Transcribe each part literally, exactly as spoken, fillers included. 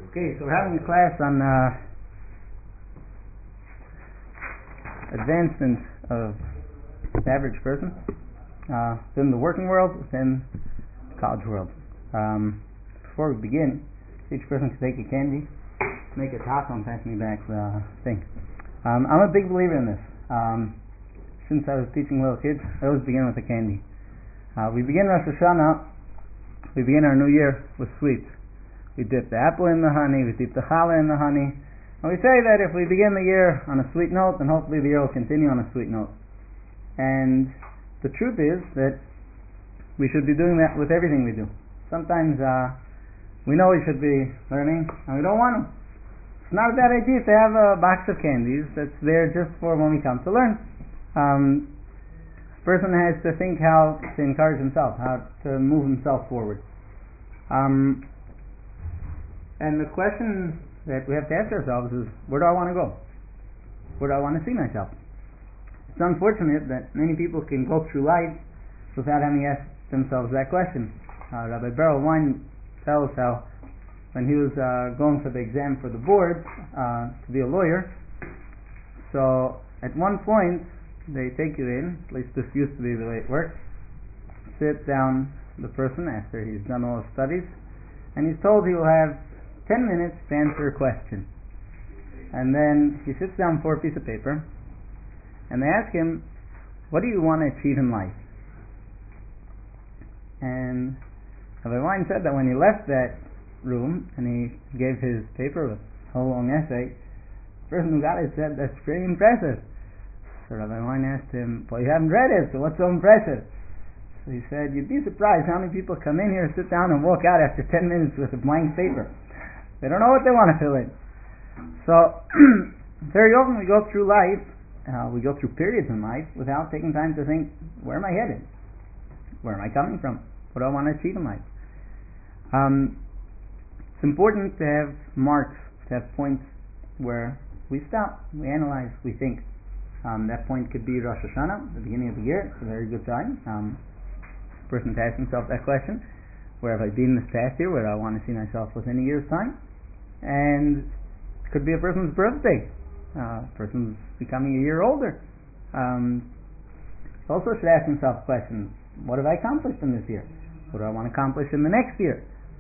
Okay, so we're having a class on uh, advancement of the average person uh, within the working world, within the college world. Um, before we begin, each person can take a candy, make it hot, and pass me back the thing. Um, I'm a big believer in this. Um, since I was teaching little kids, I always begin with a candy. Uh, we begin Rosh Hashanah, we begin our new year with sweets. We dip the apple in the honey, we dip the challah in the honey, and we say that if we begin the year on a sweet note, then hopefully the year will continue on a sweet note. And the truth is that we should be doing that with everything we do. Sometimes uh, we know we should be learning, and we don't want to. It's not a bad idea to have a box of candies that's there just for when we come to learn. Um, a person has to think how to encourage himself, how to move himself forward. Um, And the question that we have to ask ourselves is, where do I want to go? Where do I want to see myself? It's unfortunate that many people can go through life without having asked themselves that question. Uh, Rabbi Beryl Wein tells how when he was uh, going for the exam for the board uh, to be a lawyer, so at one point they take you in, at least this used to be the way it worked, sit down the person after he's done all his studies, and he's told he will have ten minutes to answer a question. And then he sits down before a piece of paper and they ask him, what do you want to achieve in life? And Rabbi Wein said that when he left that room and he gave his paper with a whole long essay, the person who got it said, that's pretty impressive. So Rabbi Wein asked him, well, you haven't read it, so what's so impressive? So he said, you'd be surprised how many people come in here, sit down and walk out after ten minutes with a blank paper. They don't know what they want to fill in. So, very often we go through life, uh, we go through periods in life without taking time to think, where am I headed? Where am I coming from? What do I want to achieve in life? Um, it's important to have marks, to have points where we stop, we analyze, we think. Um, that point could be Rosh Hashanah, the beginning of the year. It's a very good time. Um, a person to ask himself that question. Where have I been this past year? Where do I want to see myself within a year's time? And it could be a person's birthday. Uh, a person's becoming a year older. Um, also should ask himself questions. What have I accomplished in this year? What do I want to accomplish in the next year?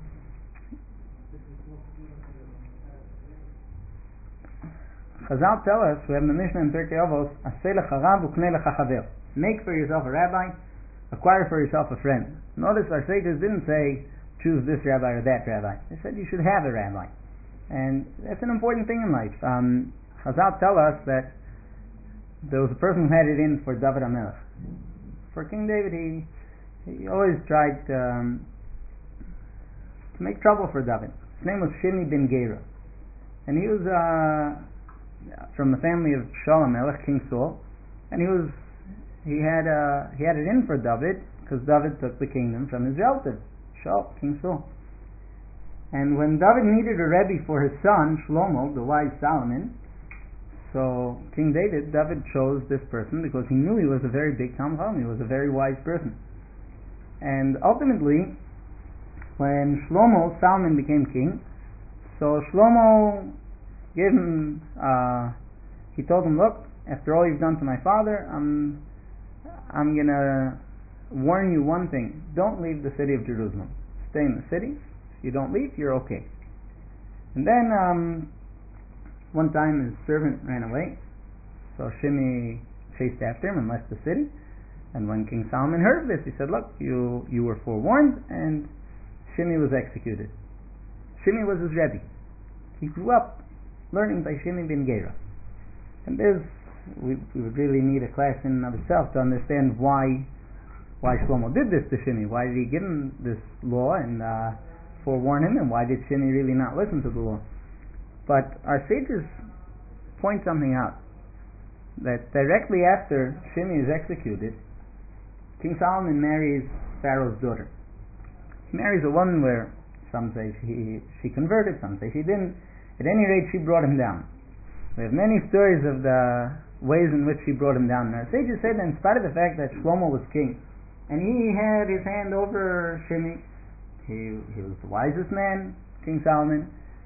Chazal tell us, we have in the Mishnah in Pirkei Avos, Aseh lecha rav ukneh lecha chaver. Make for yourself a rabbi, acquire for yourself a friend. Notice our sages didn't say choose this rabbi or that rabbi. They said you should have a rabbi, and that's an important thing in life. Um, Chazal tell us that there was a person who had it in for David HaMelech. For King David, he he always tried um, to make trouble for David. His name was Shimi ben Gera, and he was uh, from the family of Shalom Melech, King Saul, and he was he had uh, he had it in for David because David took the kingdom from his relative, Shaul, King Saul. And when David needed a Rebbe for his son, Shlomo, the wise Solomon, so King David, David chose this person because he knew he was a very big Talmid Chacham, he was a very wise person. And ultimately, when Shlomo, Solomon became king, so Shlomo gave him, uh, he told him, look, after all you've done to my father, I'm, I'm going to warn you one thing. Don't leave the city of Jerusalem. Stay in the city. If you don't leave, you're okay. And then um, one time his servant ran away, so Shimi chased after him and left the city. And when King Solomon heard of this, he said, look, you, you were forewarned, and Shimi was executed. Shimi was his Rebbe. He grew up learning by Shimi ben Gera. And there's, we, we would really need a class in and of itself to understand why why Shlomo did this to Shimi. Why did he give him this law and uh, forewarn him, and why did Shimi really not listen to the law? But our sages point something out, that directly after Shimi is executed, King Solomon marries Pharaoh's daughter. He marries a woman where some say she, she converted, some say she didn't. At any rate, she brought him down. We have many stories of the ways in which she brought him down. And our sages said that in spite of the fact that Shlomo was king, and he had his hand over Shimi, he, he was the wisest man, King Solomon,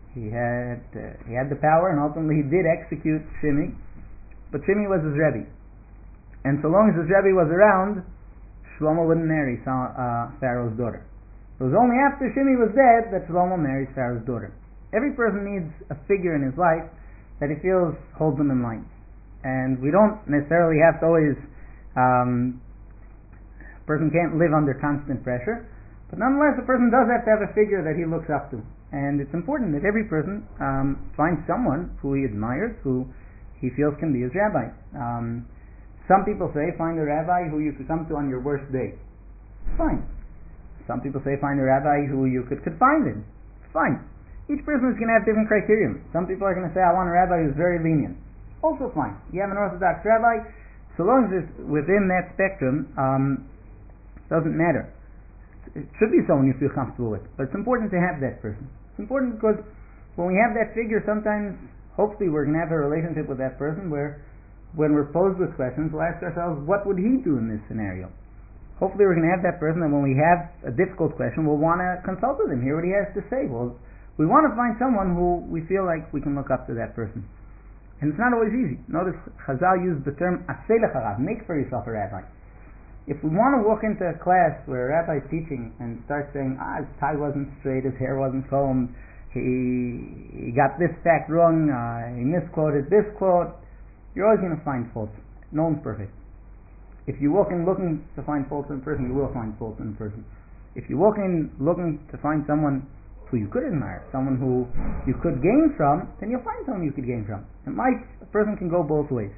He had uh, he had the power, and ultimately he did execute Shimei, but Shimei was his Rebbe, and so long as his Rebbe was around, Shlomo wouldn't marry uh, Pharaoh's daughter. It was only after Shimei was dead that Shlomo marries Pharaoh's daughter. Every person needs a figure in his life that he feels holds him in line, and we don't necessarily have to always. Um, a person can't live under constant pressure, but nonetheless, a person does have to have a figure that he looks up to. And it's important that every person um, finds someone who he admires, who he feels can be his rabbi. Um, some people say find a rabbi who you could come to on your worst day. Fine. Some people say find a rabbi who you could confide in. Fine. Each person is going to have different criteria. Some people are going to say, I want a rabbi who's very lenient. Also fine. You have an Orthodox rabbi, so long as it's within that spectrum, um, doesn't matter. It should be someone you feel comfortable with, but it's important to have that person. It's important because when we have that figure, sometimes, hopefully, we're going to have a relationship with that person where, when we're posed with questions, we'll ask ourselves, what would he do in this scenario? Hopefully, we're going to have that person, and when we have a difficult question, we'll want to consult with him, hear what he has to say. Well, we want to find someone who we feel like we can look up to that person. And it's not always easy. Notice Chazal used the term aseh lecharav, make for yourself a rabbi. If we want to walk into a class where a rabbi is teaching and start saying, ah, his tie wasn't straight, his hair wasn't combed, he, he got this fact wrong, uh, he misquoted this quote, you're always going to find faults. No one's perfect. If you walk in looking to find faults in a person, you will find faults in a person. If you walk in looking to find someone who you could admire, someone who you could gain from, then you'll find someone you could gain from. In life, a person can go both ways.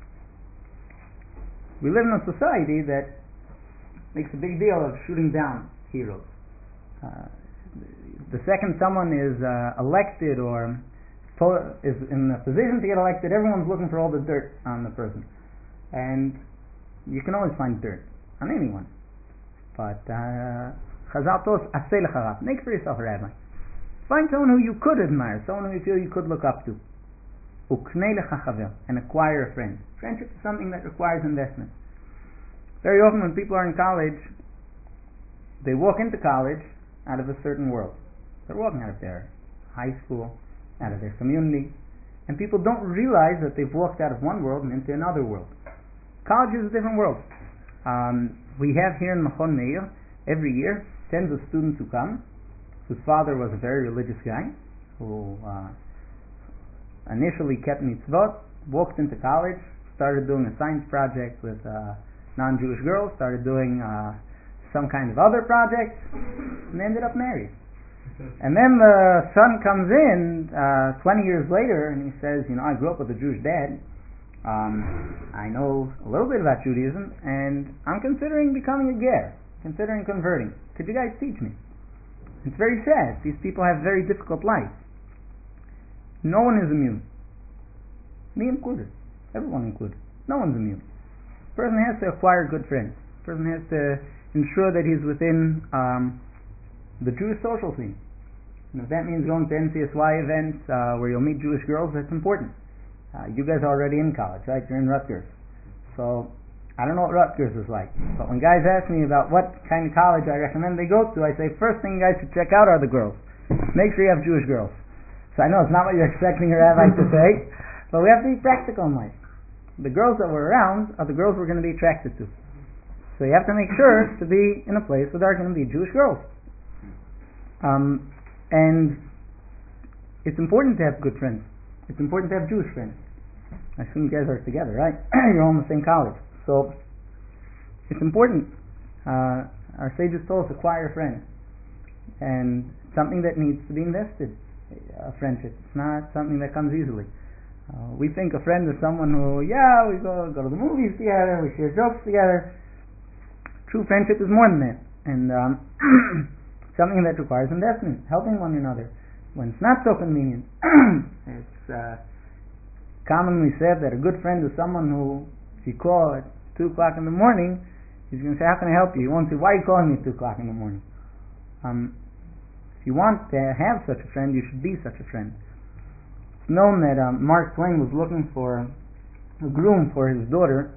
We live in a society that makes a big deal of shooting down heroes. Uh, the second someone is uh, elected or po- is in a position to get elected, everyone's looking for all the dirt on the person. And you can always find dirt on anyone. But Chazal told us, aseh lecharav, make for yourself a rabbi. Find someone who you could admire, someone who you feel you could look up to. Uknei lecha chaver, and acquire a friend. Friendship is something that requires investment. Very often when people are in college, they walk into college out of a certain world. They're walking out of their high school, out of their community, and people don't realize that they've walked out of one world and into another world. College is a different world. Um, we have here in Machon Meir, every year, tens of students who come, whose father was a very religious guy, who uh, initially kept mitzvot, walked into college, started doing a science project with uh, non-Jewish girls, started doing uh, some kind of other project, and ended up married. And then the son comes in uh, twenty years later, and he says, you know, I grew up with a Jewish dad. Um, I know a little bit about Judaism, and I'm considering becoming a ger, considering converting. Could you guys teach me? It's very sad. These people have very difficult lives. No one is immune. Me included. Everyone included. No one's immune. A person has to acquire good friends. A person has to ensure that he's within um, the Jewish social scene. And if that means going to N C S Y events uh, where you'll meet Jewish girls, that's important. Uh, you guys are already in college, right? You're in Rutgers. So, I don't know what Rutgers is like. But when guys ask me about what kind of college I recommend they go to, I say, first thing you guys should check out are the girls. Make sure you have Jewish girls. So I know it's not what you're expecting a rabbi to say, but we have to be practical in life. The girls that we're around are the girls we're going to be attracted to. So you have to make sure to be in a place where there are going to be Jewish girls. Um, and it's important to have good friends. It's important to have Jewish friends. I assume you guys are together, right? You're all in the same college. So it's important. Uh, our sages told us, acquire a friend. And something that needs to be invested. A friendship. It's not something that comes easily. Uh, we think a friend is someone who, yeah, we go go to the movies together, we share jokes together. True friendship is more than that, and um, something that requires investment, helping one another when it's not so convenient. It's uh, commonly said that a good friend is someone who, if you call at two o'clock in the morning, he's going to say, "How can I help you?" He won't say, "Why are you calling me at two o'clock in the morning?" Um, If you want to have such a friend, you should be such a friend. It's known that um, Mark Twain was looking for a groom for his daughter.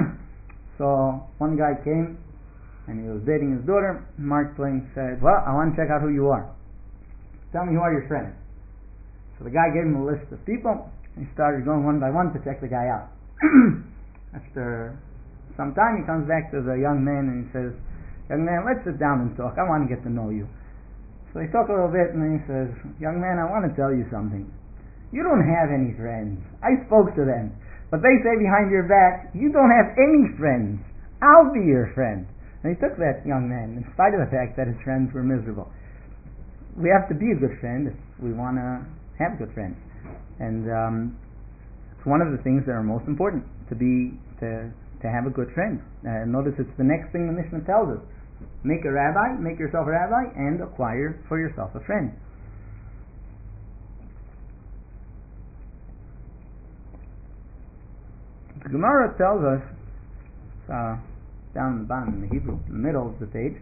So one guy came and he was dating his daughter. Mark Twain said, "Well, I want to check out who you are. Tell me who are your friends." So the guy gave him a list of people, and he started going one by one to check the guy out. After some time, he comes back to the young man and he says, young man, let's sit down and talk. I want to get to know you. So they talk a little bit, and then he says, young man, I want to tell you something. You don't have any friends. I spoke to them. But they say behind your back, you don't have any friends. I'll be your friend. And he took that young man, in spite of the fact that his friends were miserable. We have to be a good friend if we want to have good friends. And um, it's one of the things that are most important, to be to to have a good friend. Uh, notice it's the next thing the Mishnah tells us. Make a rabbi, make yourself a rabbi, and acquire for yourself a friend. The Gemara tells us, uh, down the bottom in the Hebrew, in the middle of the page,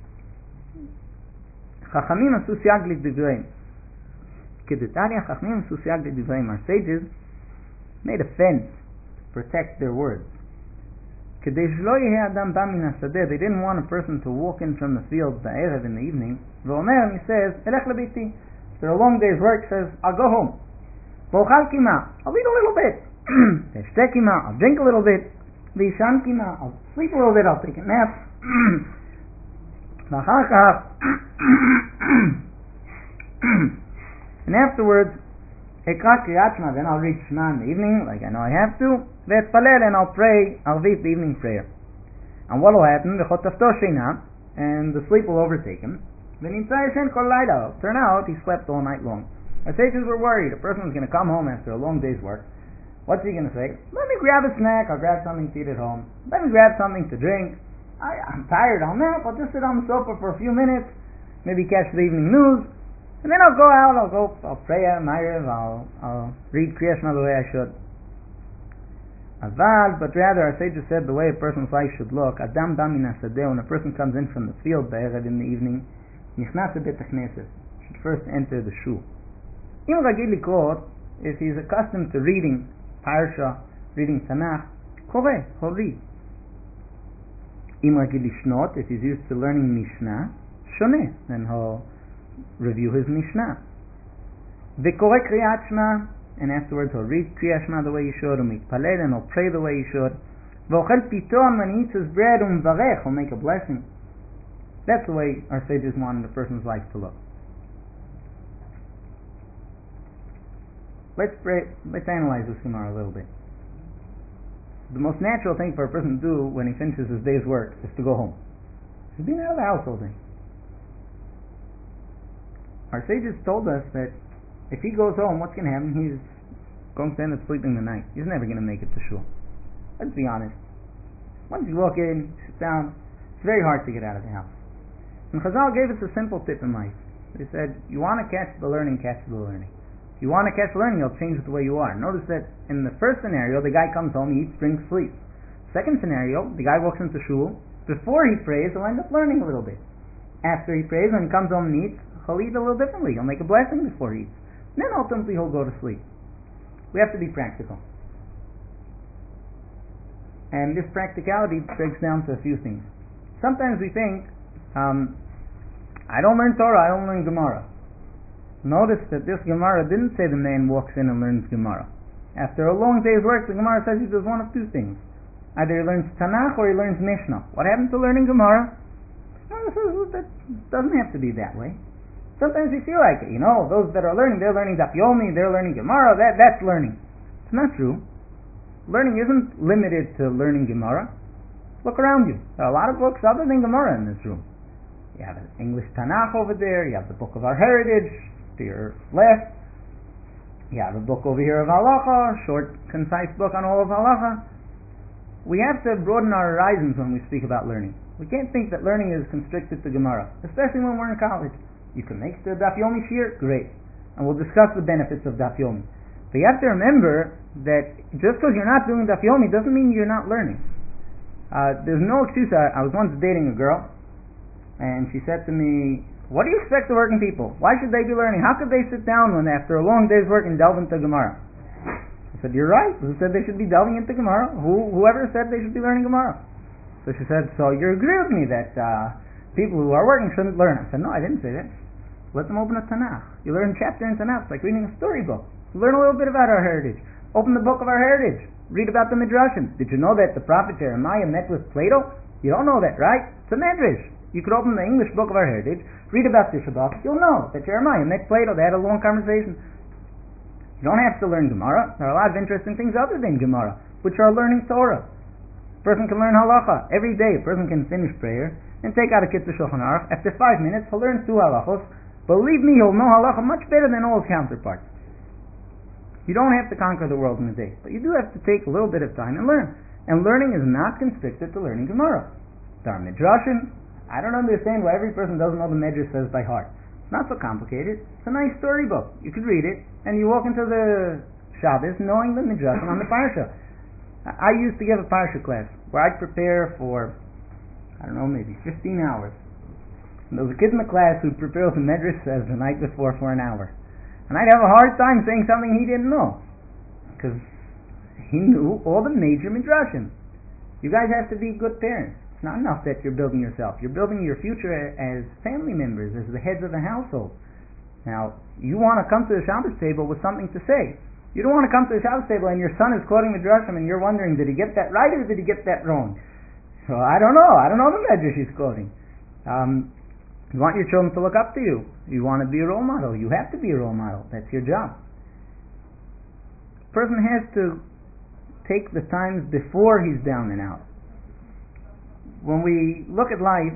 Chachamim asu siyag lidivreim. Kedetanya Chachamim asu siyag lidivreim. Our sages made a fence to protect their words. Kedei shelo yehei adam ba min hasadeh. They didn't want a person to walk in from the field ba'erev in the evening. V'omer, and he says, elech lebiti. After a long day's work, says, I'll go home. V'ochal kima. I'll eat a little bit. V'eshte kima. I'll drink a little bit. V'ishan kima. I'll sleep a little bit. I'll take a nap. V'achar kach. And afterwards, Ekra Kriyat Shema, then I'll read Shema in the evening, like I know I have to. Ve'etpalel, and I'll pray, I'll read the evening prayer. And what will happen? V'chotafto sheina, and the sleep will overtake him. V'nimtza yashen kol laila. Turn out, he slept all night long. Our sages were worried. A person is going to come home after a long day's work. What's he going to say? Let me grab a snack, I'll grab something to eat at home. Let me grab something to drink. I, I'm tired, I'll nap, I'll just sit on the sofa for a few minutes, maybe catch the evening news. And then I'll go out, I'll go, I'll pray a Ma'ariv, I'll, I'll read Kriya Shema the way I should. Aval, but rather our sages said the way a person's life should look, Adam ba min hasadeh, when a person comes in from the field ba'erev in the evening, nichnas lebeit hakneset, should first enter the shul. Im ragil likrot, if he's accustomed to reading Parsha, reading Tanakh, koreh, he'll read. Im ragil lishnot, if he's used to learning Mishnah, shoneh, then he'll review his Mishnah. V'koreh Kriyat Shema, and afterwards he'll read Kriyat Shema the way he should, u'mitpalel, and he'll pray the way he should. V'ochel piton, when he eats his bread, u'mvarech, he'll make a blessing. That's the way our sages wanted a person's life to look. Let's pray, let's analyze this Gemara a little bit. The most natural thing for a person to do when he finishes his day's work is to go home. He's been out of the house all day. Our sages told us that if he goes home, what's going to happen? He's going to end up sleeping the night. He's never going to make it to shul. Let's be honest. Once you walk in, sit down, it's very hard to get out of the house. And Chazal gave us a simple tip in life. They said, you want to catch the learning, catch the learning. If you want to catch learning, you'll change the way you are. Notice that in the first scenario, the guy comes home, he eats, drinks, sleeps. Second scenario, the guy walks into shul. Before he prays, he'll end up learning a little bit. After he prays, when he comes home and eats, he'll eat a little differently. He'll make a blessing before he eats. And then ultimately he'll go to sleep. We have to be practical. And this practicality breaks down to a few things. Sometimes we think, um, I don't learn Torah, I don't learn Gemara. Notice that this Gemara didn't say the man walks in and learns Gemara. After a long day's work, the Gemara says he does one of two things. Either he learns Tanakh or he learns Mishnah. What happened to learning Gemara? Well, that doesn't have to be that way. Sometimes we feel like it, you know, those that are learning, they're learning Daf Yomi, they're learning Gemara, that, that's learning. It's not true. Learning isn't limited to learning Gemara. Look around you. There are a lot of books other than Gemara in this room. You have an English Tanakh over there, you have the Book of Our Heritage to your left, you have a book over here of Halacha, a short, concise book on all of Halacha. We have to broaden our horizons when we speak about learning. We can't think that learning is constricted to Gemara, especially when we're in college. You can make the Daf Yomi shiur, great. And we'll discuss the benefits of Daf Yomi. But you have to remember that just because you're not doing Daf Yomi doesn't mean you're not learning. Uh, there's no excuse. I, I was once dating a girl, and she said to me, what do you expect of working people? Why should they be learning? How could they sit down when after a long day's work and delve into Gemara? I said, you're right. Who said they should be delving into Gemara? Who, whoever said they should be learning Gemara? So she said, so you agree with me that uh, people who are working shouldn't learn? I said, no, I didn't say that. Let them open a Tanakh. You learn a chapter in Tanakh. It's like reading a storybook. Learn a little bit about our heritage. Open the book of our heritage. Read about the Midrashim. Did you know that the prophet Jeremiah met with Plato? You don't know that, right? It's a Midrash. You could open the English book of our heritage, read about Tisha B'Av. You'll know that Jeremiah met Plato. They had a long conversation. You don't have to learn Gemara. There are a lot of interesting things other than Gemara, which are learning Torah. A person can learn halacha every day. A person can finish prayer and take out a Kitzur Shulchan Aruch. After five minutes, he'll learn two halachos. Believe me, he'll know halacha much better than all his counterparts. You don't have to conquer the world in a day, but you do have to take a little bit of time and learn. And learning is not constricted to learning Gemara. There are Midrashim. I don't understand why every person doesn't know the Midrash says by heart. It's not so complicated. It's a nice storybook. You could read it, and you walk into the Shabbos knowing the Midrashim on the Parsha. I used to give a Parsha class where I'd prepare for, I don't know, maybe fifteen hours. And there was a kid in the class who'd prepare what the Midrash says the night before for an hour. And I'd have a hard time saying something he didn't know, because he knew all the major Midrashim. You guys have to be good parents. It's not enough that you're building yourself. You're building your future as family members, as the heads of the household. Now, you want to come to the Shabbos table with something to say. You don't want to come to the Shabbos table and your son is quoting Midrashim and you're wondering, did he get that right or did he get that wrong? So I don't know. I don't know the Midrash he's quoting. Um, You want your children to look up to you. You want to be a role model. You have to be a role model. That's your job. A person has to take the times before he's down and out. When we look at life,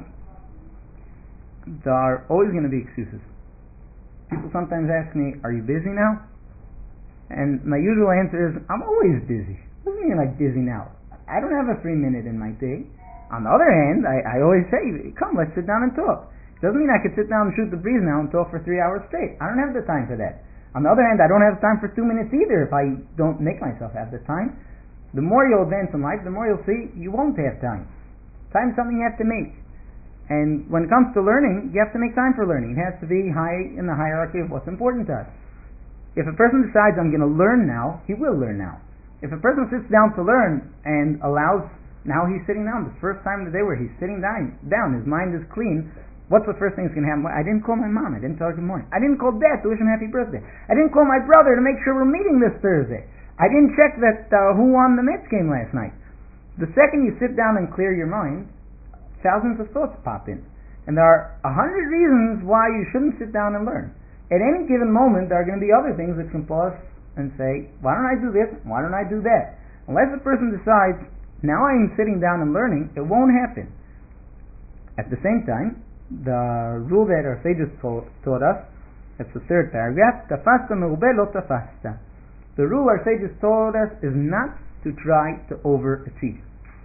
there are always going to be excuses. People sometimes ask me, are you busy now? And my usual answer is, I'm always busy. What do you mean like busy now? I don't have a free minute in my day. On the other hand, I, I always say, come, let's sit down and talk. Doesn't mean I could sit down and shoot the breeze now and talk for three hours straight. I don't have the time for that. On the other hand, I don't have time for two minutes either if I don't make myself have the time. The more you'll advance in life, the more you'll see you won't have time. Time is something you have to make. And when it comes to learning, you have to make time for learning. It has to be high in the hierarchy of what's important to us. If a person decides I'm going to learn now, he will learn now. If a person sits down to learn and allows, now he's sitting down, the first time of the day where he's sitting down, down his mind is clean. What's the first thing that's going to happen? I didn't call my mom. I didn't tell her good morning. I didn't call dad to wish him happy birthday. I didn't call my brother to make sure we're meeting this Thursday. I didn't check that uh, who won the Mets game last night. The second you sit down and clear your mind, thousands of thoughts pop in. And there are a hundred reasons why you shouldn't sit down and learn. At any given moment, there are going to be other things that can pause and say, why don't I do this? Why don't I do that? Unless a person decides, now I am sitting down and learning, it won't happen. At the same time, the rule that our sages taught, taught us, that's the third paragraph, tafasta merube lo tafasta. The rule our sages taught us is not to try to overachieve.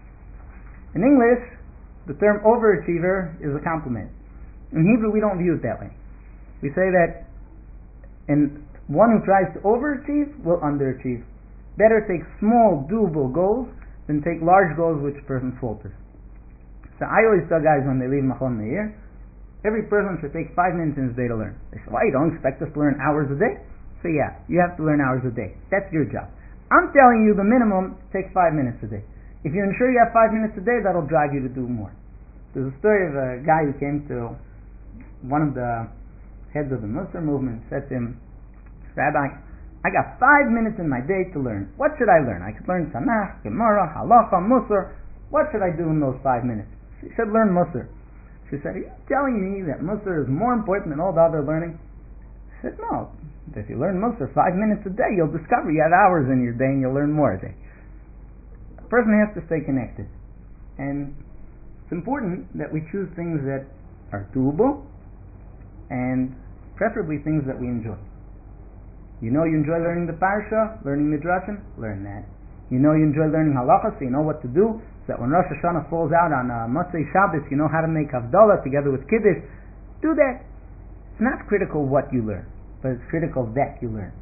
In English, the term overachiever is a compliment. In Hebrew, we don't view it that way. We say that and one who tries to overachieve will underachieve. Better take small, doable goals than take large goals which a person falters. So I always tell guys when they leave Machon Meir, every person should take five minutes in his day to learn. They say, why, you don't expect us to learn hours a day? So yeah, you have to learn hours a day. That's your job. I'm telling you the minimum takes five minutes a day. If you ensure you have five minutes a day, that'll drive you to do more. There's a story of a guy who came to one of the heads of the Musar movement, said to him, Rabbi, I got five minutes in my day to learn. What should I learn? I could learn Tanakh, Gemara, Halacha, Musar. What should I do in those five minutes? He said, learn Musar. She said, are you telling me that Musar is more important than all the other learning? He said, no. If you learn Musar five minutes a day, you'll discover you have hours in your day and you'll learn more a day. A person has to stay connected. And it's important that we choose things that are doable and preferably things that we enjoy. You know you enjoy learning the Parsha, learning Midrashim, learn that. You know you enjoy learning Halacha, so you know what to do, so that when Rosh Hashanah falls out on uh, Motzei Shabbos, you know how to make Havdalah together with Kiddush. Do that. It's not critical what you learn, but it's critical that you learn.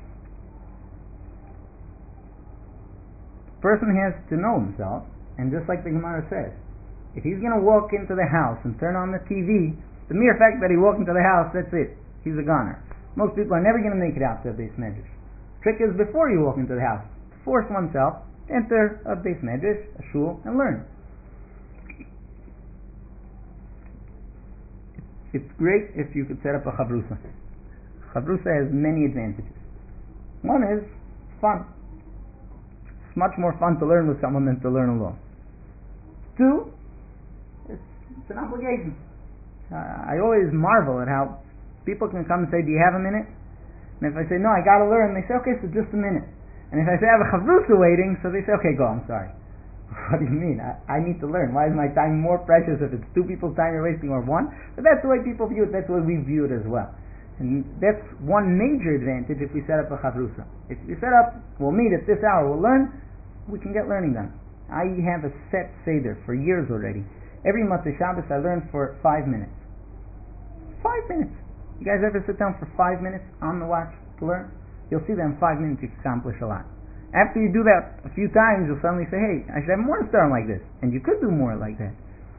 A person has to know himself, and just like the Gemara says, if he's going to walk into the house and turn on the T V, the mere fact that he walked into the house, that's it. He's a goner. Most people are never going to make it out to a Beis Medrash. Trick is before you walk into the house, force oneself to enter a Beis Medrash, a shul, and learn. it's great if you could set up a chavrusa. Chavrusa has many advantages. One is fun. It's much more fun to learn with someone than to learn alone. Two, it's, it's an obligation. Uh, I always marvel at how people can come and say, do you have a minute? And if I say, no, I got to learn, they say, okay, so just a minute. And if I say, I have a chavrusa waiting, so they say, okay, go, I'm sorry. What do you mean? I, I need to learn. Why is my time more precious if it's two people's time you're wasting or one? But that's the way people view it. That's the way we view it as well. And that's one major advantage if we set up a chavrusa. If we set up, we'll meet at this hour, we'll learn, we can get learning done. I have a set seder for years already. Every Motzei Shabbos I learn for five minutes. Five minutes. You guys ever sit down for five minutes on the watch to learn? You'll see that in five minutes you can accomplish a lot. After you do that a few times, you'll suddenly say, hey, I should have more starting like this. And you could do more like that.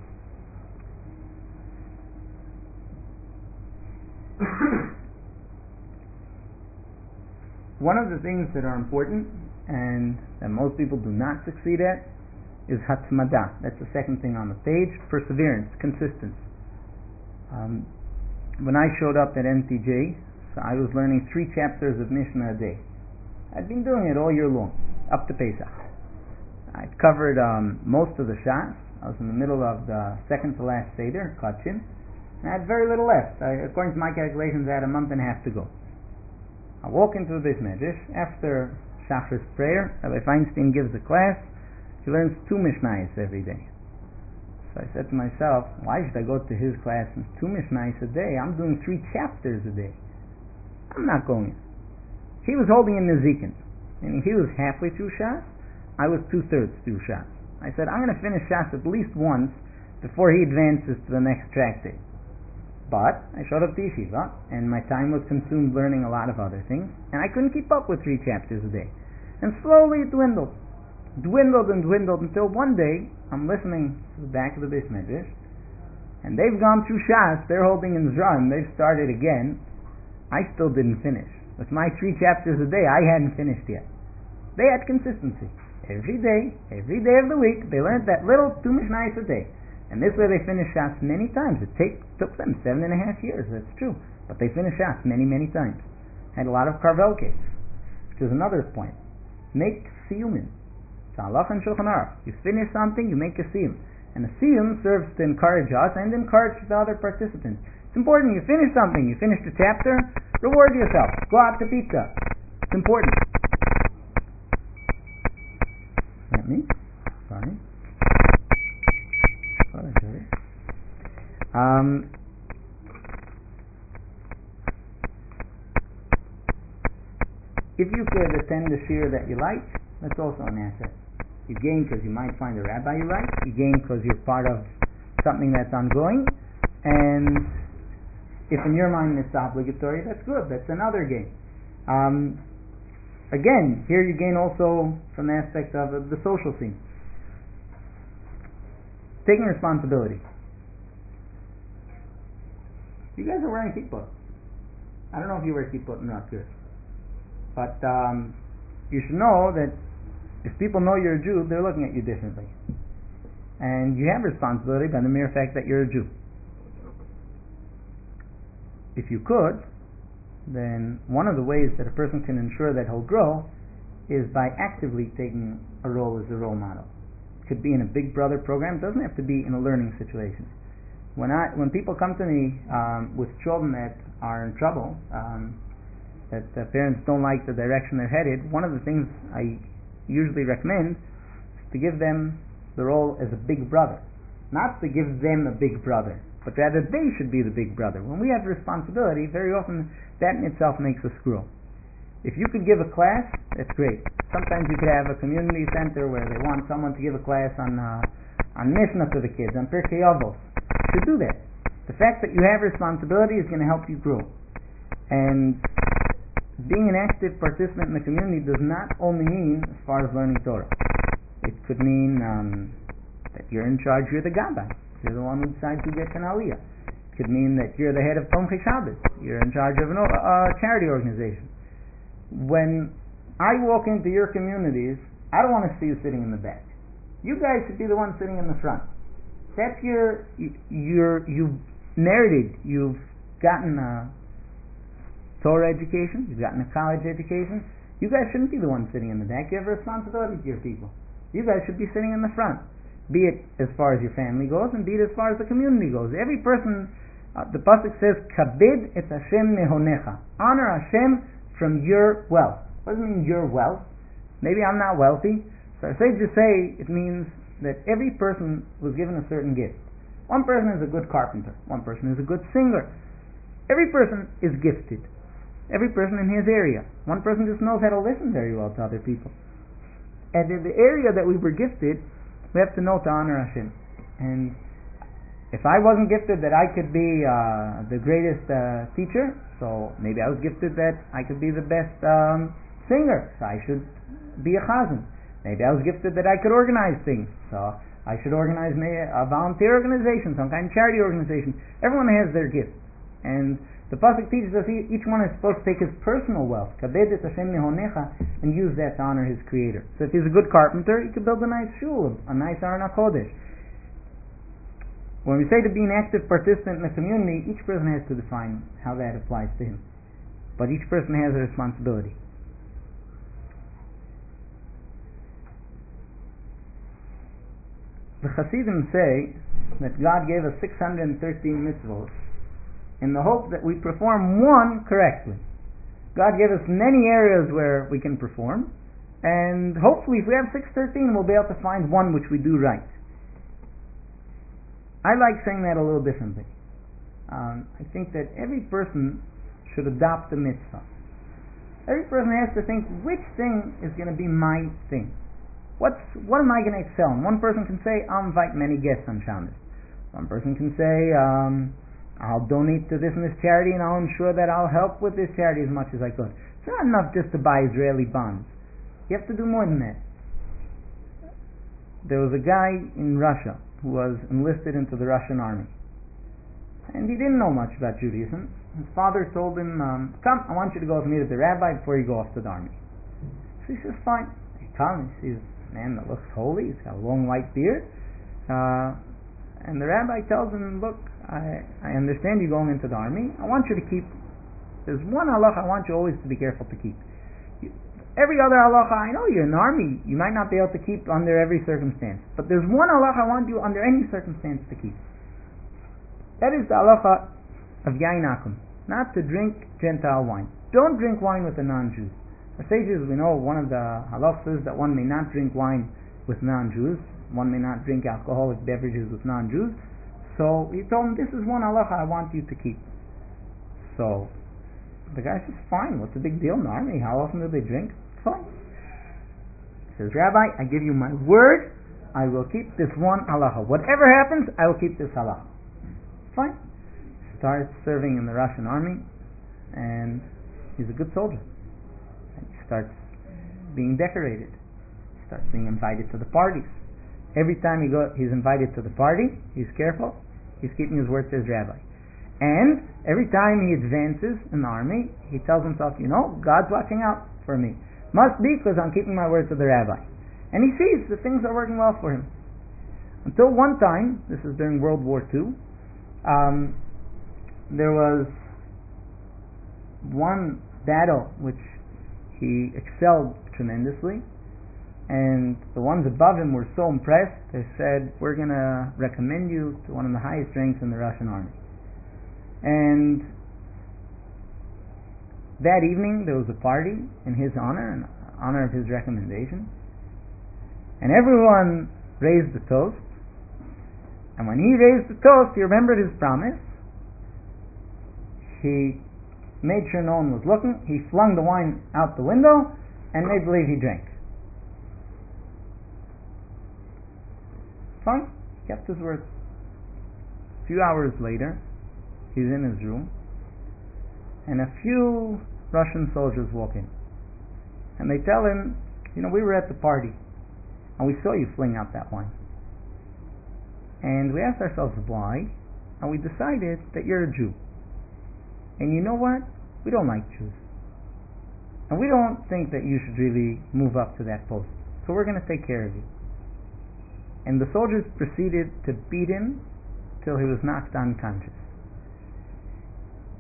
One of the things that are important and that most people do not succeed at is hatzmada. That's the second thing on the page. Perseverance, consistency. Um, when I showed up at N T J, so I was learning three chapters of Mishnah a day. I'd been doing it all year long, up to Pesach. I'd covered um, most of the Shas. I was in the middle of the second to last Seder, Kachin, and I had very little left. I, according to my calculations, I had a month and a half to go. I walk into the Beis Medrash after Shachris prayer. Rabbi Feinstein gives a class. He learns two Mishnayos every day. So I said to myself, why should I go to his class and two Mishnayos a day? I'm doing three chapters a day. I'm not going. He was holding in Nezikin, meaning he was halfway through Shas. I was two-thirds through Shas. I said, I'm going to finish Shas at least once before he advances to the next tractate. But I showed up to Yeshiva, and my time was consumed learning a lot of other things, and I couldn't keep up with three chapters a day. And slowly it dwindled. Dwindled and dwindled until one day, I'm listening to the back of the Beis Medrash, and they've gone through Shas, they're holding in Zran, they've started again. I still didn't finish. With my three chapters a day, I hadn't finished yet. They had consistency. Every day, every day of the week, they learned that little two Mishnayos a day. And this way they finished Shas many times. It take, took them seven and a half years, that's true. But they finished Shas many, many times. Had a lot of Karvel case, which is another point. Make siyumin. It's halach and Shulchan Aruch. You finish something, you make a siyum. And a siyum serves to encourage us and encourage the other participants. It's important. You finish something. You finish the chapter. Reward yourself. Go out to pizza. It's important. Is that me? Sorry. Sorry, sorry. Um, if you could attend a shiur that you like, that's also an asset. You gain because you might find a rabbi you like. You gain because you're part of something that's ongoing. And if in your mind it's obligatory, that's good. That's another gain. Um, again, here you gain also from the aspect of uh, the social scene. Taking responsibility. You guys are wearing kippot. I don't know if you wear kippot or not, good. But um, you should know that if people know you're a Jew, they're looking at you differently. And you have responsibility by the mere fact that you're a Jew. If you could, then one of the ways that a person can ensure that he'll grow is by actively taking a role as a role model. It could be in a Big Brother program. It doesn't have to be in a learning situation. When I when people come to me um, with children that are in trouble, um, that the parents don't like the direction they're headed, one of the things I usually recommend is to give them the role as a big brother. Not to give them a big brother, but rather they should be the big brother. When we have responsibility, very often that in itself makes us grow. If you could give a class, that's great. Sometimes you could have a community center where they want someone to give a class on uh, on Mishnah to the kids, on Pirkei Avos. You should do that. The fact that you have responsibility is going to help you grow. And being an active participant in the community does not only mean as far as learning Torah. It could mean um, that you're in charge, you're the Gabbai. You're the one who decides who gets an aliyah. It could mean that you're the head of Tomchei Shabbos. You're in charge of a uh, charity organization. When I walk into your communities, I don't want to see you sitting in the back. You guys should be the ones sitting in the front. That's your, your, you merited, you've gotten a Torah education, you've gotten a college education, you guys shouldn't be the ones sitting in the back. You have a responsibility to your people. You guys should be sitting in the front, be it as far as your family goes, and be it as far as the community goes. Every person, uh, the pasuk says, kabid et Hashem mehonecha. Honor Hashem from your wealth. What does it mean, your wealth? Maybe I'm not wealthy. So our sages say it means that every person was given a certain gift. One person is a good carpenter. One person is a good singer. Every person is gifted. Every person in his area. One person just knows how to listen very well to other people. And in the area that we were gifted, we have to know to honor Hashem. And if I wasn't gifted that I could be uh, the greatest uh, teacher, so maybe I was gifted that I could be the best um, singer, so I should be a chazan. Maybe I was gifted that I could organize things, so I should organize a volunteer organization, some kind of charity organization. Everyone has their gift. And the pasuk teaches us each one is supposed to take his personal wealth, kabed et Hashem mehonecha, and use that to honor his Creator. So if he's a good carpenter, he could build a nice shul, a nice Aron HaKodesh. When we say to be an active participant in the community, each person has to define how that applies to him. But each person has a responsibility. The Hasidim say that God gave us six hundred thirteen mitzvot in the hope that we perform one correctly. God gave us many areas where we can perform, and hopefully if we have six hundred thirteen, we'll be able to find one which we do right. I like saying that a little differently. Um, I think that every person should adopt a mitzvah. Every person has to think, which thing is going to be my thing? What's, what am I going to excel in? One person can say, I'll invite many guests on Shabbos. One person can say, um, I'll donate to this and this charity, and I'll ensure that I'll help with this charity as much as I could. It's not enough just to buy Israeli bonds. You have to do more than that. There was a guy in Russia who was enlisted into the Russian army, and he didn't know much about Judaism. His father told him, um, come, I want you to go meet with the rabbi before you go off to the army. So he says, fine. He comes, he sees a man that looks holy, he's got a long white beard, uh, and the rabbi tells him, look, I, I understand you're going into the army. I want you to keep, there's one halacha I want you always to be careful to keep. You, every other halacha, I know you're in the army, you might not be able to keep under every circumstance, but there's one halacha I want you under any circumstance to keep. That is the halacha of yain akum, not to drink Gentile wine. Don't drink wine with a non-Jew. The sages, we know one of the halachas is that one may not drink wine with non-Jews, one may not drink alcoholic beverages with non-Jews. So he told him, this is one halacha I want you to keep. So the guy says, fine, what's the big deal in the army? How often do they drink? Fine. He says, Rabbi, I give you my word, I will keep this one halacha. Whatever happens, I will keep this halacha. Fine. Starts serving in the Russian army, and he's a good soldier. And he starts being decorated. He starts being invited to the parties. Every time he go, he's invited to the party, he's careful, he's keeping his word to his rabbi. And every time he advances in the army, he tells himself, you know, God's watching out for me. Must be because I'm keeping my word to the rabbi. And he sees that things are working well for him. Until one time, this is during World War Two, um, there was one battle which he excelled tremendously, and the ones above him were so impressed, they said, we're going to recommend you to one of the highest ranks in the Russian army. And that evening there was a party in his honor, in honor of his recommendation, and everyone raised the toast, and when he raised the toast, he remembered his promise. He made sure no one was looking, he flung the wine out the window, and made believe he drank. Fine, kept his word. A few hours later, he's in his room, and a few Russian soldiers walk in, and they tell him, you know, we were at the party, and we saw you fling out that wine, and we asked ourselves why, and we decided that you're a Jew, and you know what, we don't like Jews, and we don't think that you should really move up to that post, so we're going to take care of you. And the soldiers proceeded to beat him till he was knocked unconscious.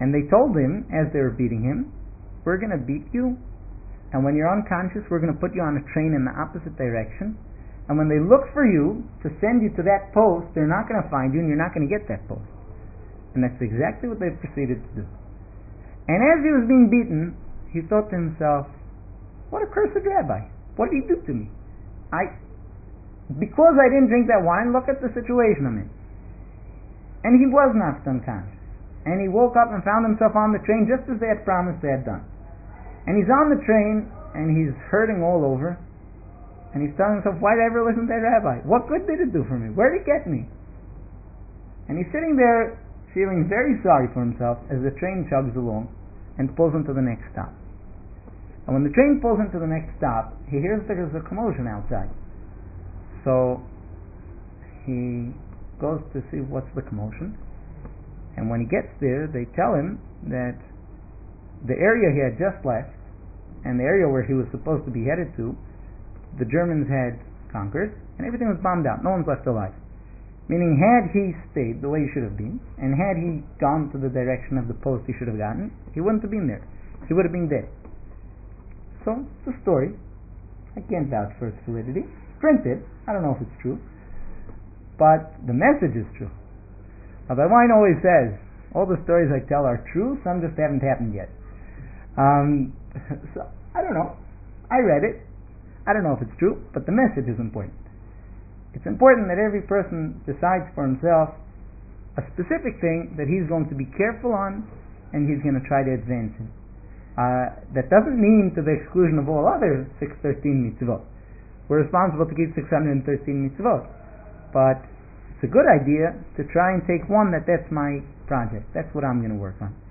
And they told him, as they were beating him, we're going to beat you, and when you're unconscious, we're going to put you on a train in the opposite direction, and when they look for you to send you to that post, they're not going to find you, and you're not going to get that post. And that's exactly what they proceeded to do. And as he was being beaten, he thought to himself, what a cursed rabbi. What did he do to me? I, because I didn't drink that wine, look at the situation I'm in. And he was knocked unconscious. And he woke up and found himself on the train just as they had promised they had done. And he's on the train, and he's hurting all over. And he's telling himself, why did I ever listen to that rabbi? What good did it do for me? Where did it get me? And he's sitting there feeling very sorry for himself as the train chugs along and pulls into the next stop. And when the train pulls into the next stop, he hears there's a commotion outside. So he goes to see what's the commotion. And when he gets there, they tell him that the area he had just left and the area where he was supposed to be headed to, the Germans had conquered, and everything was bombed out. No one's left alive. Meaning, had he stayed the way he should have been, and had he gone to the direction of the post he should have gotten, he wouldn't have been there. He would have been dead. So, it's a story. I can't vouch for its validity. Printed. I don't know if it's true. But the message is true. Rabbi Wein always says, all the stories I tell are true, some just haven't happened yet. Um, so, I don't know. I read it. I don't know if it's true, but the message is important. It's important that every person decides for himself a specific thing that he's going to be careful on and he's going to try to advance in. Uh, that doesn't mean to the exclusion of all other six hundred thirteen mitzvot. We're responsible to keep six hundred thirteen mitzvot. But it's a good idea to try and take one that that's my project. That's what I'm going to work on.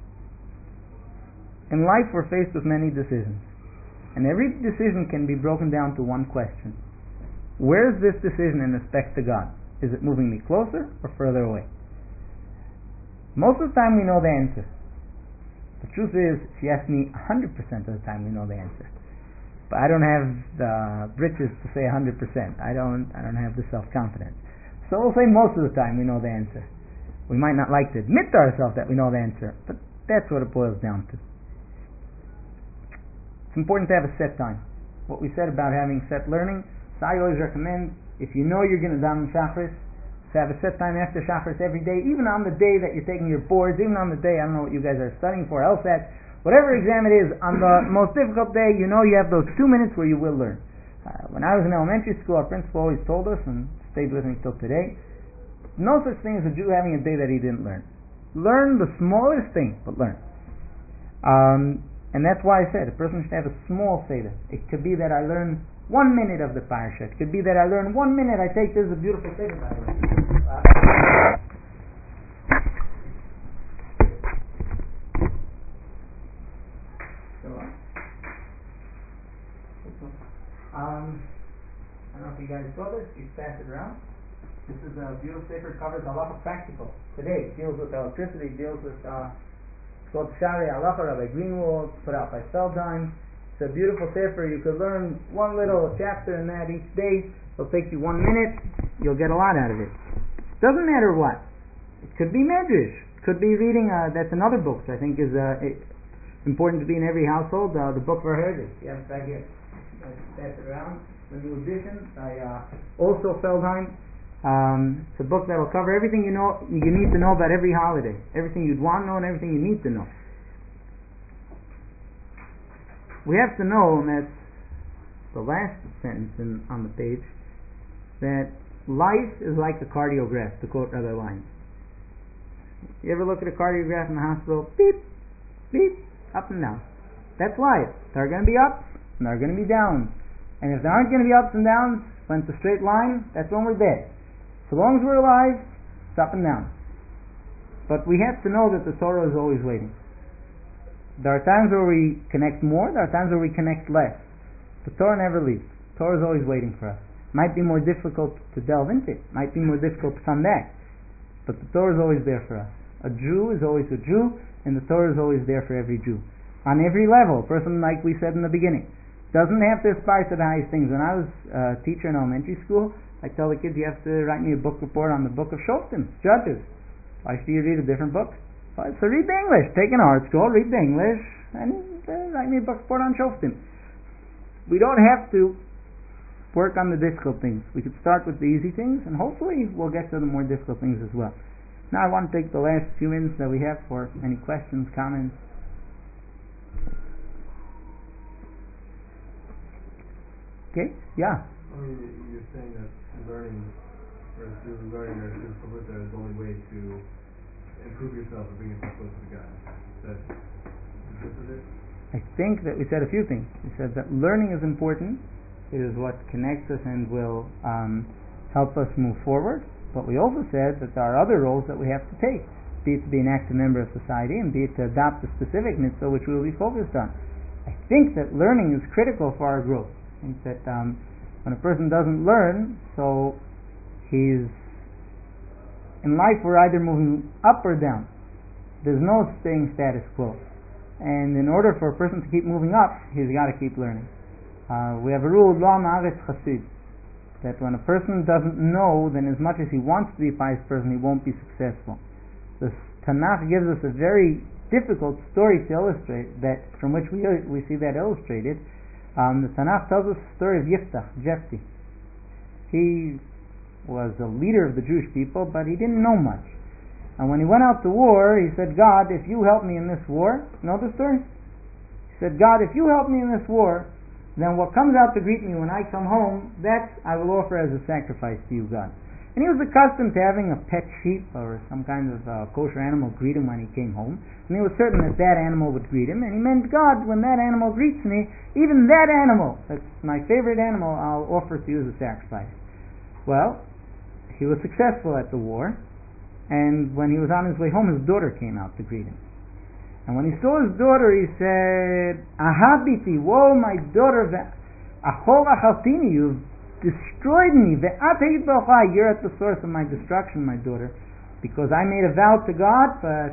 In life we're faced with many decisions. And every decision can be broken down to one question. Where is this decision in respect to God? Is it moving me closer or further away? Most of the time we know the answer. The truth is, if you ask me, one hundred percent of the time we know the answer. But I don't have the britches to say one hundred percent. I don't, I don't have the self-confidence. So we'll say most of the time we know the answer. We might not like to admit to ourselves that we know the answer, but that's what it boils down to. It's important to have a set time. What we said about having set learning, so I always recommend, if you know you're going to daven Shacharis, to have a set time after Shacharis every day, even on the day that you're taking your boards, even on the day, I don't know what you guys are studying for, LSAT, whatever exam it is, on the most difficult day, you know you have those two minutes where you will learn. Uh, when I was in elementary school, our principal always told us, and stayed with me till today, no such thing as a Jew having a day that he didn't learn. Learn the smallest thing, but learn. Um, and that's why I said a person should have a small seder. It could be that I learn one minute of the parsha. It could be that I learn one minute. I take this is a beautiful seder by the way. Um, I don't know if you guys saw this. You pass it around. This is a beautiful sefer. Covers halacha practical. Today it deals with electricity. Deals with uh, it's called Shari Halacha, Rabbi Greenwald, put out by Feldheim. It's a beautiful sefer. You could learn one little chapter in that each day. It'll take you one minute. You'll get a lot out of it. Doesn't matter what. It could be medrash. It could be reading. Uh, that's another book. So I think is uh, it, important to be in every household. Uh, the book for heritage. Yeah, it's right here. Pass it around. The new edition by uh, also Feldheim. Um, it's a book that will cover everything you know you need to know about every holiday, everything you'd want to know and everything you need to know. We have to know, and that's the last sentence in, on the page, that life is like a cardiograph, to quote Rabbi Wein. You ever look at a cardiograph in the hospital? Beep, beep, up and down. That's life. There are going to be ups and there are going to be downs. And if there aren't going to be ups and downs, when it's a straight line, that's when we're dead. So long as we're alive, it's up and down. But we have to know that the Torah is always waiting. There are times where we connect more, there are times where we connect less. The Torah never leaves. The Torah is always waiting for us. It might be more difficult to delve into it. It might be more difficult to come back. But the Torah is always there for us. A Jew is always a Jew, and the Torah is always there for every Jew. On every level, a person, like we said in the beginning, doesn't have to aspire to the highest things. When I was a teacher in elementary school, I tell the kids, you have to write me a book report on the book of Shoftim, Judges. Why should you read a different book? So read the English. Take an art scroll, read the English, and uh, write me a book on Shoftim. We don't have to work on the difficult things. We could start with the easy things, and hopefully we'll get to the more difficult things as well. Now I want to take the last few minutes that we have for any questions, comments. Okay? Yeah? I mean, you're saying that learning, or through learning or through Chavruta is the only way to improve yourself and bring yourself closer to God. Is that the truth of it? I think that we said a few things. We said that learning is important. It is what connects us and will um, help us move forward. But we also said that there are other roles that we have to take, be it to be an active member of society and be it to adopt a specific mitzvah which we will be focused on. I think that learning is critical for our growth. I think that um, when a person doesn't learn, so he's in life we're either moving up or down. There's no staying status quo. And in order for a person to keep moving up, he's got to keep learning. Uh, we have a rule, Lo Ma'aretz Chasid, that when a person doesn't know, then as much as he wants to be a pious person, he won't be successful. The Tanakh gives us a very difficult story to illustrate that, from which we we see that illustrated. Um, the Tanakh tells us the story of Yiftach, Jefti. He was a leader of the Jewish people, but he didn't know much. And when he went out to war, he said, God, if you help me in this war, you know the story? He said, God, if you help me in this war, then what comes out to greet me when I come home, that I will offer as a sacrifice to you, God. And he was accustomed to having a pet sheep or some kind of uh, kosher animal greet him when he came home. And he was certain that that animal would greet him. And he meant, God, when that animal greets me, even that animal, that's my favorite animal, I'll offer to you as a sacrifice. Well, he was successful at the war. And when he was on his way home, his daughter came out to greet him. And when he saw his daughter, he said, Ahabiti, woe, my daughter, Achol Achaltini, you've destroyed me. You're at the source of my destruction, my daughter. Because I made a vow to God, I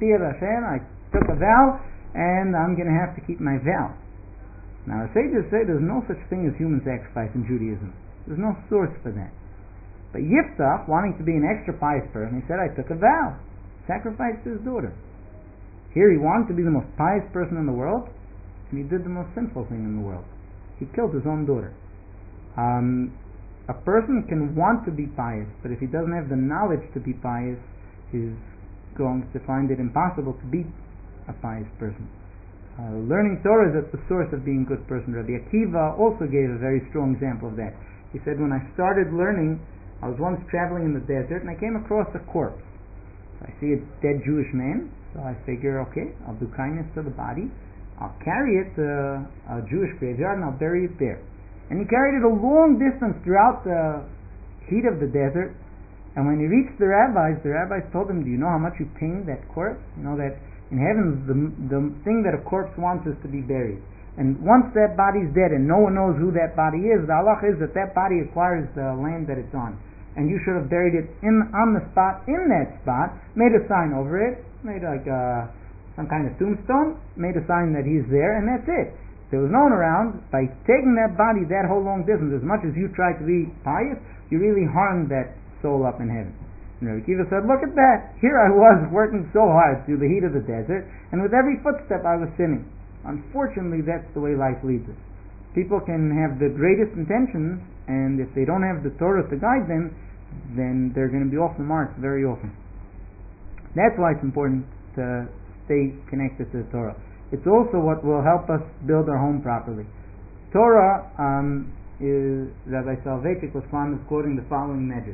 took a vow, and I'm going to have to keep my vow. Now, the sages say there's no such thing as human sacrifice in Judaism. There's no source for that. But Yiftach, wanting to be an extra pious person, he said, I took a vow, sacrificed his daughter. Here he wanted to be the most pious person in the world, and he did the most sinful thing in the world. He killed his own daughter. Um, a person can want to be pious, but if he doesn't have the knowledge to be pious, he's going to find it impossible to be a pious person. Uh, learning Torah is at the source of being a good person. Rabbi Akiva also gave a very strong example of that. He said, when I started learning, I was once traveling in the desert, and I came across a corpse. So I see a dead Jewish man, so I figure, okay, I'll do kindness to the body, I'll carry it to a Jewish graveyard, and I'll bury it there. And he carried it a long distance throughout the heat of the desert, and when he reached the rabbis, the rabbis told him, do you know how much you pained that corpse? You know that in heaven, the, the thing that a corpse wants is to be buried. And once that body's dead and no one knows who that body is, the halach is that that body acquires the land that it's on. And you should have buried it in on the spot, in that spot, made a sign over it, made like uh, some kind of tombstone, made a sign that he's there, and that's it. There was no one around. By taking that body that whole long distance, as much as you tried to be pious, you really harmed that soul up in heaven. And Rabbi Akiva said, look at that. Here I was working so hard through the heat of the desert, and with every footstep I was sinning. Unfortunately, that's the way life leads us. People can have the greatest intentions, and if they don't have the Torah to guide them, then they're going to be off the mark very often. That's why it's important to stay connected to the Torah. It's also what will help us build our home properly. Torah um, is, Rabbi Soloveitchik was fond of quoting the following medrash.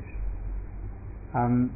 Um,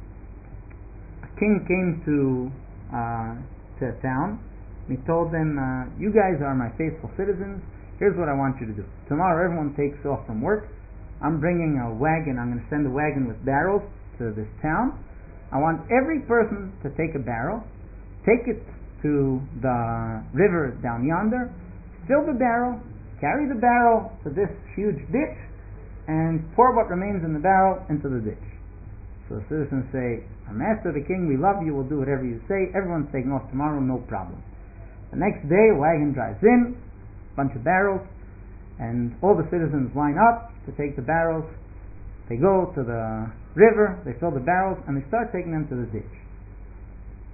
a king came to uh, to a town, and he told them, uh, you guys are my faithful citizens. Here's what I want you to do. Tomorrow everyone takes off from work. I'm bringing a wagon. I'm going to send a wagon with barrels to this town. I want every person to take a barrel, take it to the river down yonder, fill the barrel, carry the barrel to this huge ditch, and pour what remains in the barrel into the ditch. So the citizens say, our master the king, we love you, we'll do whatever you say. Everyone's taking off tomorrow, no problem. The next day a wagon drives in, bunch of barrels, and all the citizens line up to take the barrels. They go to the river, they fill the barrels, and they start taking them to the ditch.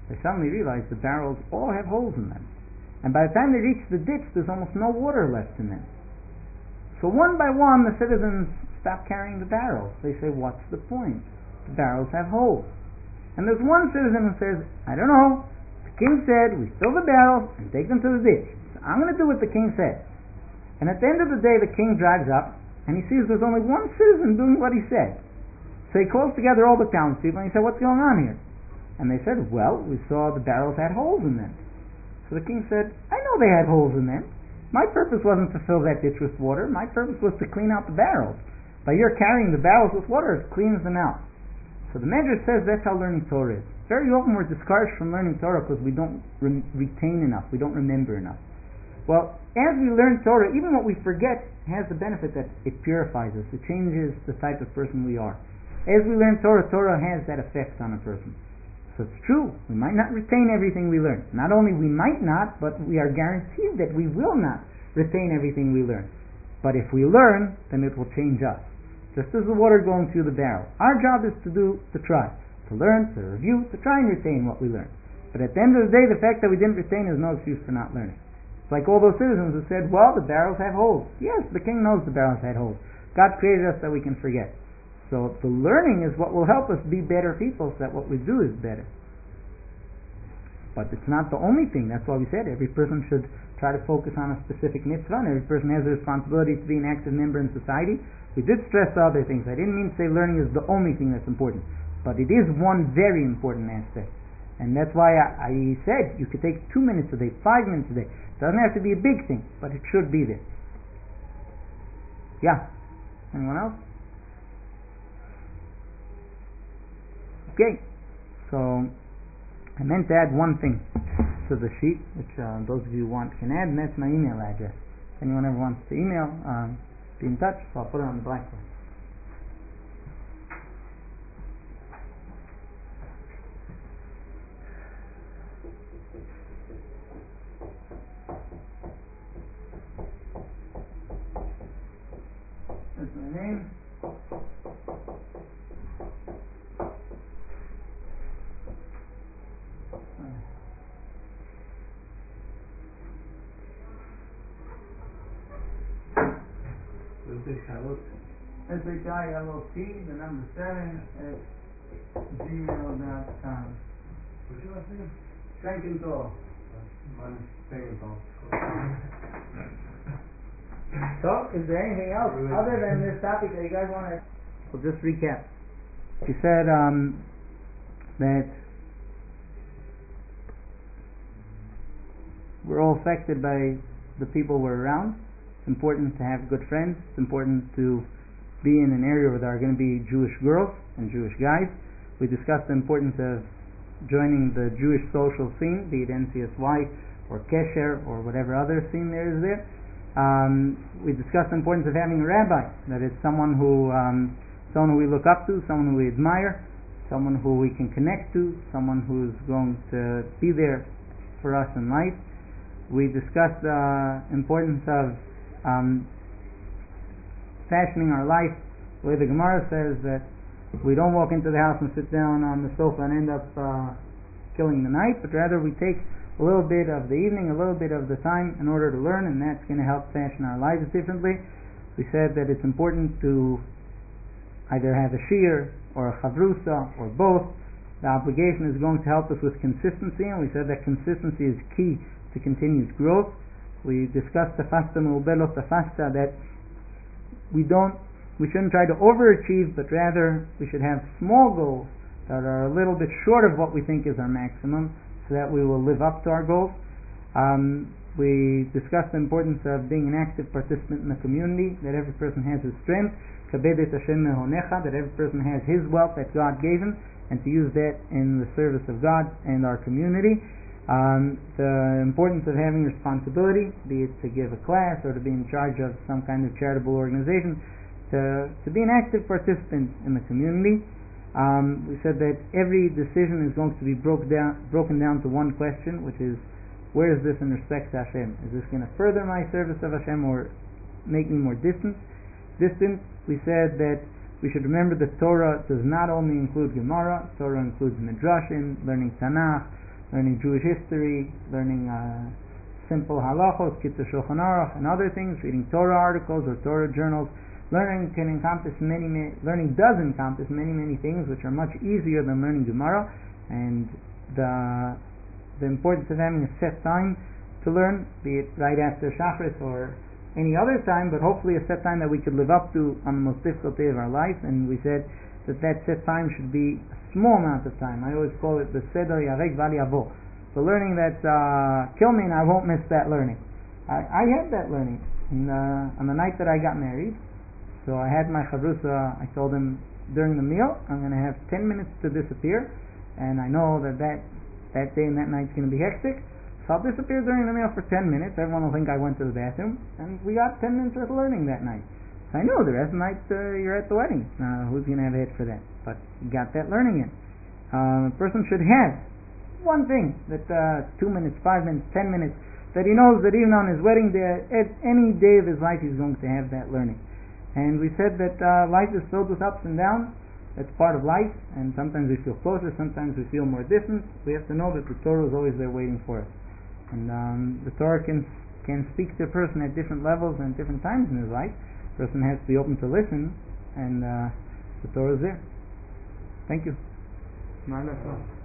they suddenly realize the barrels all have holes in them. And by the time they reach the ditch, there's almost no water left in them. So one by one, the citizens stop carrying the barrels. They say, what's the point? The barrels have holes. And there's one citizen who says, I don't know. The king said, we fill the barrels and take them to the ditch. So I'm going to do what the king said. And at the end of the day, the king drives up, and he sees there's only one citizen doing what he said. So he calls together all the townspeople, and he said, what's going on here? And they said, well, we saw the barrels had holes in them. So the king said, I know they had holes in them. My purpose wasn't to fill that ditch with water. My purpose was to clean out the barrels. By your carrying the barrels with water, it cleans them out. So the Medrash says that's how learning Torah is. Very often we're discouraged from learning Torah because we don't re- retain enough, we don't remember enough. Well, as we learn Torah, even what we forget has the benefit that it purifies us. It changes the type of person we are. As we learn Torah, Torah has that effect on a person. So it's true, we might not retain everything we learn. Not only we might not, but we are guaranteed that we will not retain everything we learn. But if we learn, then it will change us. Just as the water going through the barrel. Our job is to do, to try. To learn, to review, to try and retain what we learn. But at the end of the day, the fact that we didn't retain is no excuse for not learning. It's like all those citizens who said, well, the barrels have holes. Yes, the king knows the barrels had holes. God created us that we can forget. So the learning is what will help us be better people, so that what we do is better. But it's not the only thing. That's why we said every person should try to focus on a specific mitzvah, and every person has a responsibility to be an active member in society. We did stress the other things. I didn't mean to say learning is the only thing that's important, but it is one very important aspect. And that's why I, I said you could take two minutes a day, five minutes a day. It doesn't have to be a big thing, but it should be there. Yeah? Anyone else? Okay. So I meant to add one thing to the sheet, which uh, those of you who want can add, and that's my email address. If anyone ever wants to email, um, be in touch, so I'll put it on the blackboard. That's my name. S H I L O T, the number seven, at gmail dot com. What's your last name? Frankenthal. Mine's Frankenthal. So, is there anything else other than this topic that you guys want to... We'll just recap. You said um, that we're all affected by the people we're around. It's important to have good friends. It's important to be in an area where there are going to be Jewish girls and Jewish guys. We discussed the importance of joining the Jewish social scene, be it N C S Y or Kesher or whatever other scene there is there. Um, we discussed the importance of having a rabbi, that it's someone who um, someone who we look up to, someone who we admire, someone who we can connect to, someone who's going to be there for us in life. We discussed the importance of um, fashioning our life the way the Gemara says that we don't walk into the house and sit down on the sofa and end up uh, killing the night, but rather we take a little bit of the evening, a little bit of the time in order to learn, and that's going to help fashion our lives differently. We said that it's important to either have a shiur or a chavrusa or both. The obligation is going to help us with consistency, and we said that consistency is key to continuous growth. We discussed tafasta me'ubelo tafasta, that we don't, we shouldn't try to overachieve, but rather we should have small goals that are a little bit short of what we think is our maximum, so that we will live up to our goals. Um, we discussed the importance of being an active participant in the community, that every person has his strength, kabedet Hashem mehonecha, that every person has his wealth that God gave him, and to use that in the service of God and our community. Um, the importance of having responsibility, be it to give a class or to be in charge of some kind of charitable organization, to, to be an active participant in the community. Um, we said that every decision is going to be broke down, broken down to one question, which is, where is this in respect to Hashem? Is this going to further my service of Hashem or make me more distant? Distant. We said that we should remember that Torah does not only include Gemara. Torah includes Midrashim, learning Tanakh, learning Jewish history, learning uh, simple halachos, Kitzur Shulchan Aruch, and other things, reading Torah articles or Torah journals. Learning can encompass many, many learning does encompass many, many things which are much easier than learning Gemara, and the the importance of having a set time to learn, be it right after Shachris or any other time, but hopefully a set time that we could live up to on the most difficult day of our life. And we said that that set time should be a small amount of time. I always call it the Seder Yarek Val Yavo, the learning that uh, kill me and I won't miss that learning. I, I had that learning in, uh, on the night that I got married. So I had my chavrusa, I told him during the meal, I'm going to have ten minutes to disappear, and I know that that, that day and that night is going to be hectic, so I'll disappear during the meal for ten minutes. Everyone will think I went to the bathroom, and we got ten minutes worth of learning that night. So I know the rest of the night uh, you're at the wedding. Uh, who's going to have a hit for that? But you got that learning in. Uh, a person should have one thing, that uh, two minutes, five minutes, ten minutes, that he knows that even on his wedding day, at any day of his life, he's going to have that learning. And we said that uh, life is filled with ups and downs. That's part of life, and sometimes we feel closer, sometimes we feel more distant. We have to know that the Torah is always there waiting for us. And um, the Torah can can speak to a person at different levels and different times in his life. The person has to be open to listen, and uh, the Torah is there. Thank you.